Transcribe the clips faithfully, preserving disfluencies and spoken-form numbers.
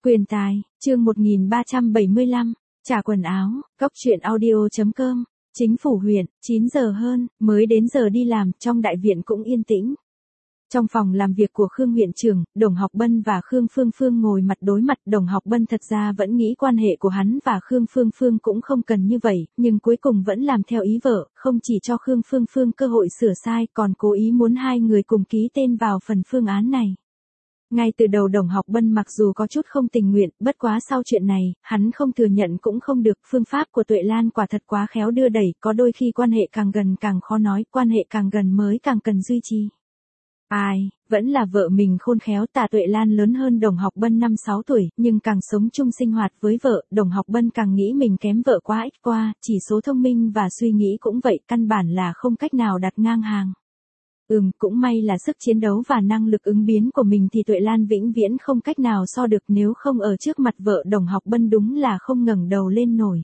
Quyền tài, chương một nghìn ba trăm bảy mươi lăm, trả quần áo, cóc truyện audio.com, chính phủ huyện, chín giờ hơn, mới đến giờ đi làm, trong đại viện cũng yên tĩnh. Trong phòng làm việc của Khương huyện trưởng, Đồng Học Bân và Khương Phương Phương ngồi mặt đối mặt. Đồng Học Bân thật ra vẫn nghĩ quan hệ của hắn và Khương Phương Phương cũng không cần như vậy, nhưng cuối cùng vẫn làm theo ý vợ, không chỉ cho Khương Phương Phương cơ hội sửa sai, còn cố ý muốn hai người cùng ký tên vào phần phương án này. Ngay từ đầu Đồng Học Bân mặc dù có chút không tình nguyện, bất quá sau chuyện này, hắn không thừa nhận cũng không được. Phương pháp của Tuệ Lan quả thật quá khéo đưa đẩy, có đôi khi quan hệ càng gần càng khó nói, quan hệ càng gần mới càng cần duy trì. Ai, vẫn là vợ mình khôn khéo. Tả Tuệ Lan lớn hơn Đồng Học Bân năm sáu tuổi, nhưng càng sống chung sinh hoạt với vợ, Đồng Học Bân càng nghĩ mình kém vợ quá ít qua, chỉ số thông minh và suy nghĩ cũng vậy, căn bản là không cách nào đặt ngang hàng. Ừm, cũng may là sức chiến đấu và năng lực ứng biến của mình thì Tuệ Lan vĩnh viễn không cách nào so được, nếu không ở trước mặt vợ Đồng Học Bân đúng là không ngẩng đầu lên nổi.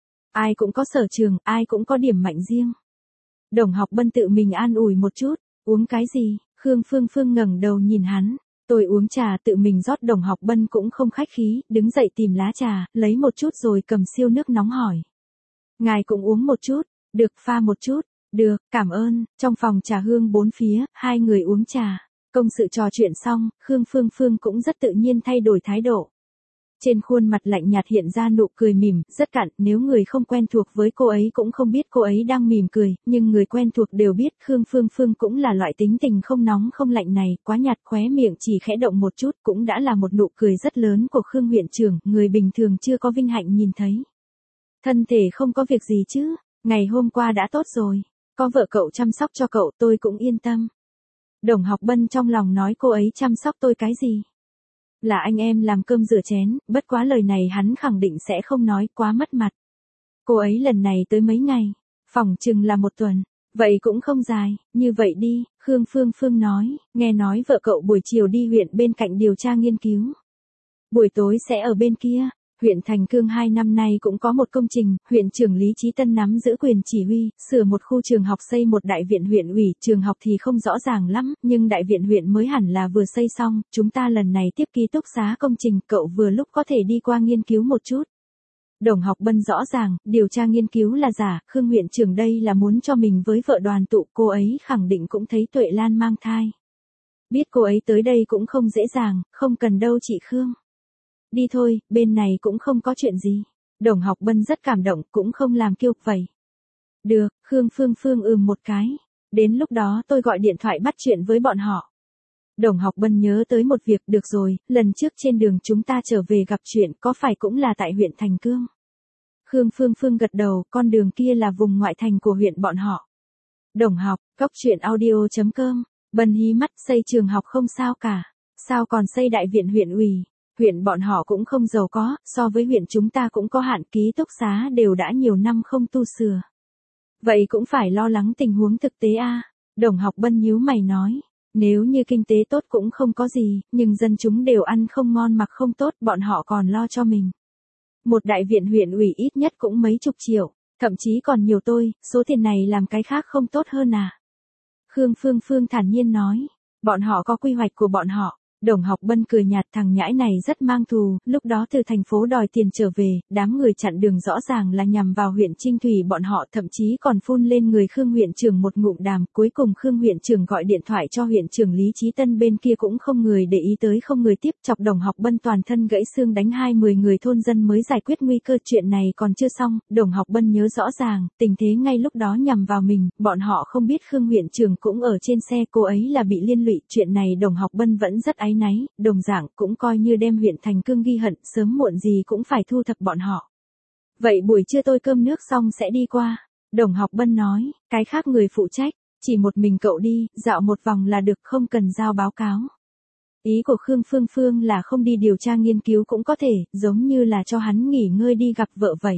Ai cũng có sở trường, ai cũng có điểm mạnh riêng. Đồng Học Bân tự mình an ủi một chút, uống cái gì? Khương Phương Phương ngẩng đầu nhìn hắn, tôi uống trà. Tự mình rót. Đồng Học Bân cũng không khách khí, đứng dậy tìm lá trà, lấy một chút rồi cầm siêu nước nóng hỏi. Ngài cũng uống một chút, được, pha một chút, được, cảm ơn. Trong phòng trà hương bốn phía, hai người uống trà. Công sự trò chuyện xong, Khương Phương Phương cũng rất tự nhiên thay đổi thái độ. Trên khuôn mặt lạnh nhạt hiện ra nụ cười mỉm, rất cạn, nếu người không quen thuộc với cô ấy cũng không biết cô ấy đang mỉm cười, nhưng người quen thuộc đều biết Khương Phương Phương cũng là loại tính tình không nóng không lạnh này, quá nhạt, khóe miệng chỉ khẽ động một chút cũng đã là một nụ cười rất lớn của Khương huyện trưởng, người bình thường chưa có vinh hạnh nhìn thấy. Thân thể không có việc gì chứ, ngày hôm qua đã tốt rồi, có vợ cậu chăm sóc cho cậu tôi cũng yên tâm. Đồng Học Bân trong lòng nói cô ấy chăm sóc tôi cái gì? Là anh em làm cơm rửa chén, bất quá lời này hắn khẳng định sẽ không nói, quá mất mặt. Cô ấy lần này tới mấy ngày, phỏng chừng là một tuần, vậy cũng không dài, như vậy đi, Khương Phương Phương nói, nghe nói vợ cậu buổi chiều đi huyện bên cạnh điều tra nghiên cứu. Buổi tối sẽ ở bên kia. Huyện Thành Cương hai năm nay cũng có một công trình, huyện trưởng Lý Chí Tân nắm giữ quyền chỉ huy, sửa một khu trường học, xây một đại viện huyện ủy. Trường học thì không rõ ràng lắm, nhưng đại viện huyện mới hẳn là vừa xây xong, chúng ta lần này tiếp ký túc xá công trình, cậu vừa lúc có thể đi qua nghiên cứu một chút. Đồng Học Bân rõ ràng, điều tra nghiên cứu là giả, Khương huyện trưởng đây là muốn cho mình với vợ đoàn tụ, cô ấy khẳng định cũng thấy Tuệ Lan mang thai. Biết cô ấy tới đây cũng không dễ dàng, không cần đâu chị Khương. Đi thôi, bên này cũng không có chuyện gì. Đồng Học Bân rất cảm động, cũng không làm kiêu vậy. Được, Khương Phương Phương ừm một cái. Đến lúc đó tôi gọi điện thoại bắt chuyện với bọn họ. Đồng Học Bân nhớ tới một việc, được rồi, lần trước trên đường chúng ta trở về gặp chuyện, có phải cũng là tại huyện Thành Cương? Khương Phương Phương gật đầu, con đường kia là vùng ngoại thành của huyện bọn họ. Đồng Học, cóc truyện audio.com, Bân hí mắt, xây trường học không sao cả. Sao còn xây đại viện huyện ủy? Huyện bọn họ cũng không giàu có, so với huyện chúng ta cũng có hạn, ký túc xá đều đã nhiều năm không tu sửa. Vậy cũng phải lo lắng tình huống thực tế a. À? Đồng Học Bân nhíu mày nói, nếu như kinh tế tốt cũng không có gì, nhưng dân chúng đều ăn không ngon mặc không tốt, bọn họ còn lo cho mình. Một đại viện huyện ủy ít nhất cũng mấy chục triệu, thậm chí còn nhiều, tôi, số tiền này làm cái khác không tốt hơn à? Khương Phương Phương thản nhiên nói, bọn họ có quy hoạch của bọn họ. Đồng Học Bân cười nhạt, thằng nhãi này rất mang thù, lúc đó từ thành phố đòi tiền trở về, đám người chặn đường rõ ràng là nhằm vào huyện Trinh Thủy bọn họ, thậm chí còn phun lên người Khương huyện trưởng một ngụm đàm, cuối cùng Khương huyện trưởng gọi điện thoại cho huyện trưởng Lý Chí Tân, bên kia cũng không người để ý tới, không người tiếp, chọc Đồng Học Bân toàn thân gãy xương, đánh hai mươi người thôn dân mới giải quyết nguy cơ. Chuyện này còn chưa xong, Đồng Học Bân nhớ rõ ràng, tình thế ngay lúc đó nhằm vào mình, bọn họ không biết Khương huyện trưởng cũng ở trên xe, cô ấy là bị liên lụy, chuyện này Đồng Học Bân vẫn rất áy náy, đồng dạng cũng coi như đem huyện Thành Cương ghi hận, sớm muộn gì cũng phải thu thập bọn họ. Vậy buổi trưa tôi cơm nước xong sẽ đi qua. Đồng Học Bân nói, cái khác người phụ trách, chỉ một mình cậu đi, dạo một vòng là được, không cần giao báo cáo. Ý của Khương Phương Phương là không đi điều tra nghiên cứu cũng có thể, giống như là cho hắn nghỉ ngơi đi gặp vợ vậy.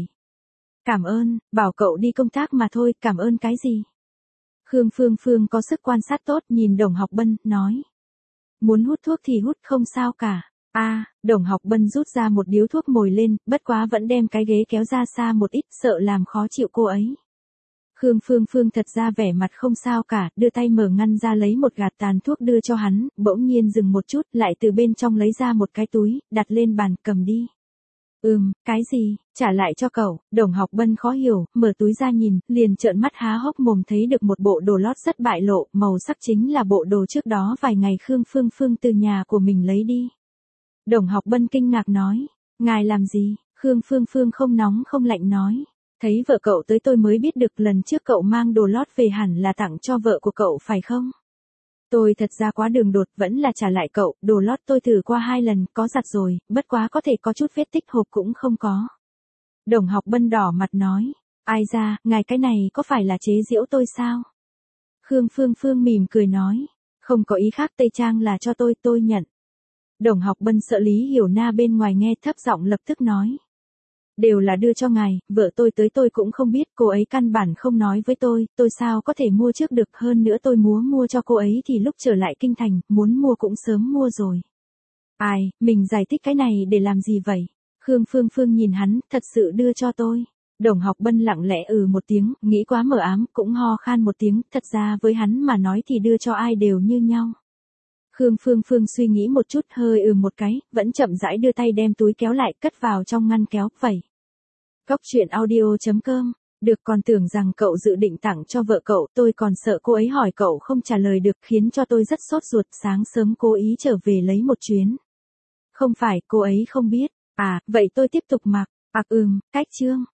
Cảm ơn, bảo cậu đi công tác mà thôi, cảm ơn cái gì? Khương Phương Phương có sức quan sát tốt, nhìn Đồng Học Bân, nói. Muốn hút thuốc thì hút, không sao cả. A, à, Đồng Học Bân rút ra một điếu thuốc mồi lên, bất quá vẫn đem cái ghế kéo ra xa một ít, sợ làm khó chịu cô ấy. Khương Phương Phương thật ra vẻ mặt không sao cả, đưa tay mở ngăn ra lấy một gạt tàn thuốc đưa cho hắn, bỗng nhiên dừng một chút, lại từ bên trong lấy ra một cái túi, đặt lên bàn, cầm đi. Ừm, cái gì, trả lại cho cậu. Đồng Học Bân khó hiểu, mở túi ra nhìn, liền trợn mắt há hốc mồm thấy được một bộ đồ lót rất bại lộ, màu sắc chính là bộ đồ trước đó vài ngày Khương Phương Phương từ nhà của mình lấy đi. Đồng Học Bân kinh ngạc nói, ngài làm gì? Khương Phương Phương không nóng không lạnh nói, thấy vợ cậu tới tôi mới biết được lần trước cậu mang đồ lót về hẳn là tặng cho vợ của cậu phải không? Tôi thật ra quá đường đột, vẫn là trả lại cậu, đồ lót tôi thử qua hai lần, có giặt rồi, bất quá có thể có chút vết tích hộp cũng không có. Đồng Học Bân đỏ mặt nói, ai ra, ngài cái này có phải là chế giễu tôi sao? Khương Phương Phương mỉm cười nói, không có ý khác, Tây Trang là cho tôi, tôi nhận. Đồng Học Bân sợ Lý Hiểu Na bên ngoài nghe thấp giọng lập tức nói. Đều là đưa cho ngài, vợ tôi tới tôi cũng không biết, cô ấy căn bản không nói với tôi, tôi sao có thể mua trước được, hơn nữa tôi muốn mua cho cô ấy thì lúc trở lại kinh thành, muốn mua cũng sớm mua rồi. Ai, mình giải thích cái này để làm gì vậy? Khương Phương Phương nhìn hắn, thật sự đưa cho tôi. Đồng Học Bân lặng lẽ ừ một tiếng, nghĩ quá mờ ám, cũng ho khan một tiếng, thật ra với hắn mà nói thì đưa cho ai đều như nhau. Khương Phương Phương suy nghĩ một chút, hơi ừ một cái, vẫn chậm rãi đưa tay đem túi kéo lại, cất vào trong ngăn kéo, vậy. Cóc truyện audio chấm com, được, còn tưởng rằng cậu dự định tặng cho vợ cậu, tôi còn sợ cô ấy hỏi cậu không trả lời được, khiến cho tôi rất sốt ruột, sáng sớm cố ý trở về lấy một chuyến. Không phải, cô ấy không biết, à, vậy tôi tiếp tục mặc, ặc ừm, cách chương.